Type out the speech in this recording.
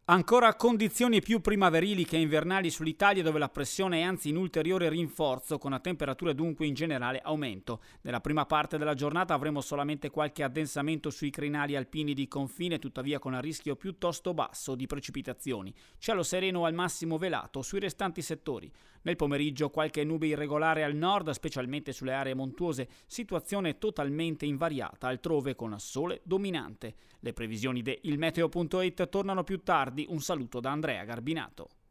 Ancora condizioni più primaverili che invernali sull'Italia, dove la pressione è anzi in ulteriore rinforzo, con la temperatura dunque in generale aumento. Nella prima parte della giornata avremo solamente qualche addensamento sui crinali alpini di confine, tuttavia con il rischio piuttosto basso di precipitazioni. Cielo sereno al massimo velato sui restanti settori. Nel pomeriggio qualche nube irregolare al nord, specialmente sulle aree montuose, situazione totalmente invariata, altrove con sole dominante. Le previsioni di ilmeteo.it tornano più tardi. Un saluto da Andrea Garbinato.